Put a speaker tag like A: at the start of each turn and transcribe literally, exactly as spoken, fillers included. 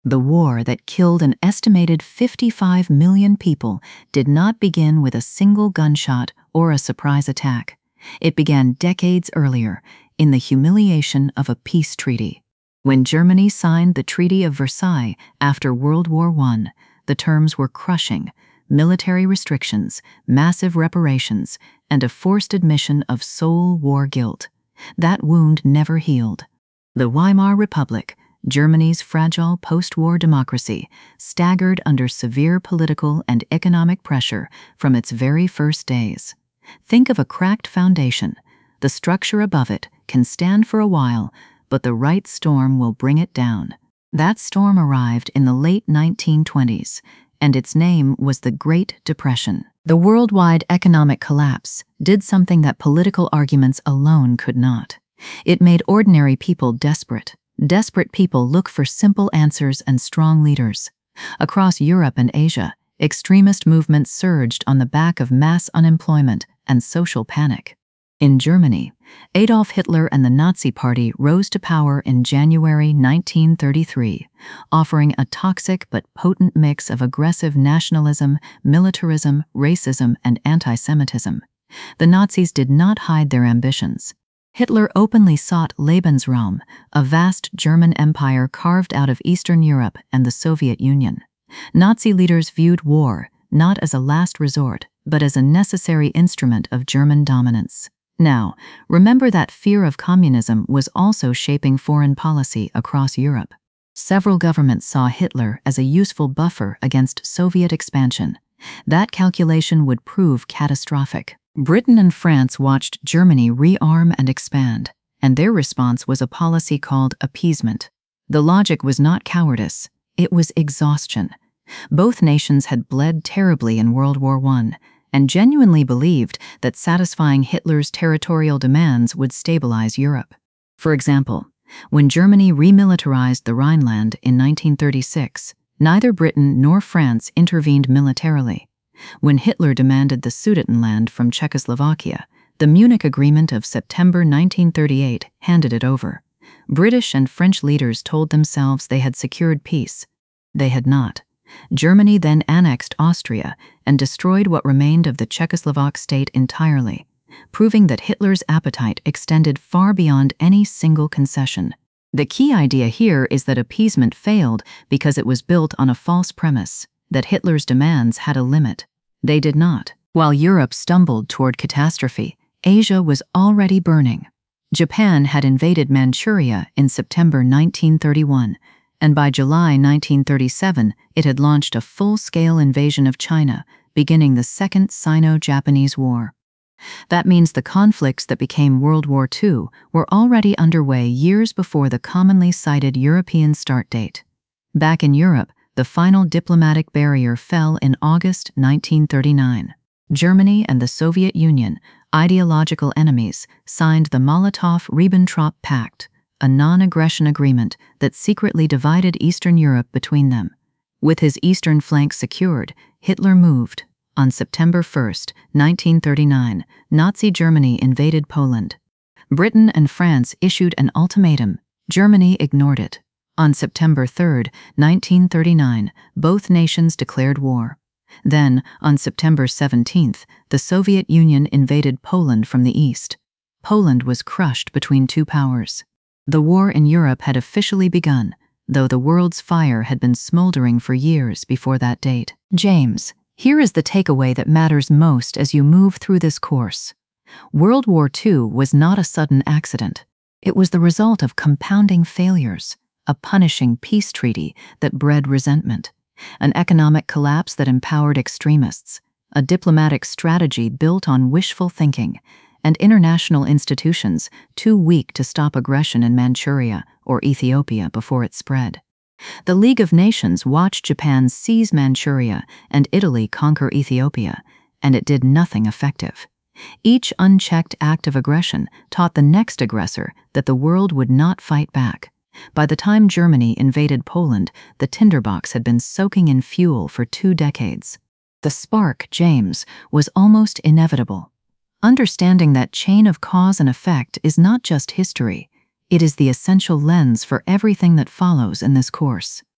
A: The war that killed an estimated fifty-five million people did not begin with a single gunshot or a surprise attack. It began decades earlier, in the humiliation of a peace treaty. When Germany signed the Treaty of Versailles after World War One, the terms were crushing: military restrictions, massive reparations, and a forced admission of sole war guilt. That wound never healed. The Weimar Republic, Germany's fragile post-war democracy, staggered under severe political and economic pressure from its very first days. Think of a cracked foundation. The structure above it can stand for a while, but the right storm will bring it down. That storm arrived in the late nineteen twenties, and its name was the Great Depression. The worldwide economic collapse did something that political arguments alone could not. It made ordinary people desperate. Desperate people look for simple answers and strong leaders. Across Europe and Asia, extremist movements surged on the back of mass unemployment and social panic. In Germany, Adolf Hitler and the Nazi Party rose to power in January nineteen thirty-three, offering a toxic but potent mix of aggressive nationalism, militarism, racism, and anti-Semitism. The Nazis did not hide their ambitions. Hitler openly sought Lebensraum, a vast German empire carved out of Eastern Europe and the Soviet Union. Nazi leaders viewed war not as a last resort, but as a necessary instrument of German dominance. Now, remember that fear of communism was also shaping foreign policy across Europe. Several governments saw Hitler as a useful buffer against Soviet expansion. That calculation would prove catastrophic. Britain and France watched Germany rearm and expand, and their response was a policy called appeasement. The logic was not cowardice, it was exhaustion. Both nations had bled terribly in World War One, and genuinely believed that satisfying Hitler's territorial demands would stabilize Europe. For example, when Germany remilitarized the Rhineland in nineteen thirty-six, neither Britain nor France intervened militarily. When Hitler demanded the Sudetenland from Czechoslovakia, the Munich Agreement of September nineteen thirty-eight handed it over. British and French leaders told themselves they had secured peace. They had not. Germany then annexed Austria and destroyed what remained of the Czechoslovak state entirely, proving that Hitler's appetite extended far beyond any single concession. The key idea here is that appeasement failed because it was built on a false premise, that Hitler's demands had a limit. They did not. While Europe stumbled toward catastrophe, Asia was already burning. Japan had invaded Manchuria in September nineteen thirty-one, and by July nineteen thirty-seven, it had launched a full-scale invasion of China, beginning the Second Sino-Japanese War. That means the conflicts that became World War Two were already underway years before the commonly cited European start date. Back in Europe, the final diplomatic barrier fell in August nineteen thirty-nine. Germany and the Soviet Union, ideological enemies, signed the Molotov-Ribbentrop Pact, a non-aggression agreement that secretly divided Eastern Europe between them. With his eastern flank secured, Hitler moved. On September first, nineteen thirty-nine, Nazi Germany invaded Poland. Britain and France issued an ultimatum. Germany ignored it. On September third, nineteen thirty-nine, both nations declared war. Then, on September seventeenth, the Soviet Union invaded Poland from the east. Poland was crushed between two powers. The war in Europe had officially begun, though the world's fire had been smoldering for years before that date. James, here is the takeaway that matters most as you move through this course. World War Two was not a sudden accident. It was the result of compounding failures, a punishing peace treaty that bred resentment, an economic collapse that empowered extremists, a diplomatic strategy built on wishful thinking, and international institutions too weak to stop aggression in Manchuria or Ethiopia before it spread. The League of Nations watched Japan seize Manchuria and Italy conquer Ethiopia, and it did nothing effective. Each unchecked act of aggression taught the next aggressor that the world would not fight back. By the time Germany invaded Poland, the tinderbox had been soaking in fuel for two decades. The spark, James, was almost inevitable. Understanding that chain of cause and effect is not just history, it is the essential lens for everything that follows in this course.